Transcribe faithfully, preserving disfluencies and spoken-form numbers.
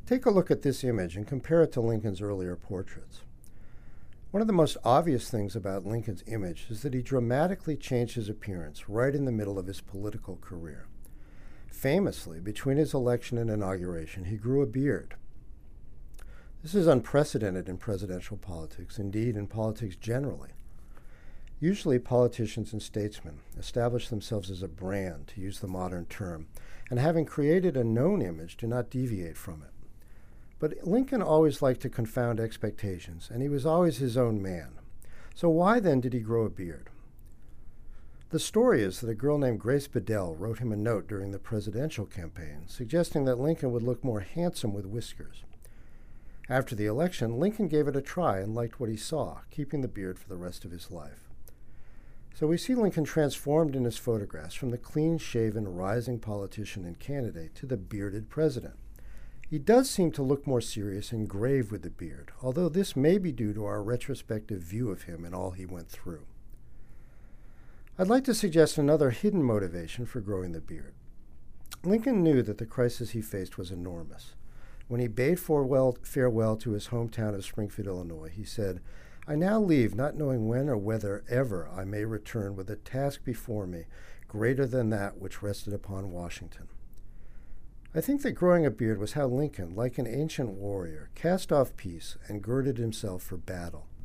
Take a look at this image and compare it to Lincoln's earlier portraits. One of the most obvious things about Lincoln's image is that he dramatically changed his appearance right in the middle of his political career. Famously, between his election and inauguration, he grew a beard. This is unprecedented in presidential politics, indeed in politics generally. Usually, politicians and statesmen establish themselves as a brand, to use the modern term, and having created a known image, do not deviate from it. But Lincoln always liked to confound expectations, and he was always his own man. So why then did he grow a beard? The story is that a girl named Grace Bedell wrote him a note during the presidential campaign, suggesting that Lincoln would look more handsome with whiskers. After the election, Lincoln gave it a try and liked what he saw, keeping the beard for the rest of his life. So we see Lincoln transformed in his photographs from the clean-shaven, rising politician and candidate to the bearded president. He does seem to look more serious and grave with the beard, although this may be due to our retrospective view of him and all he went through. I'd like to suggest another hidden motivation for growing the beard. Lincoln knew that the crisis he faced was enormous. When he bade farewell, farewell to his hometown of Springfield, Illinois, he said, "I now leave not knowing when or whether ever I may return with a task before me greater than that which rested upon Washington." I think that growing a beard was how Lincoln, like an ancient warrior, cast off peace and girded himself for battle.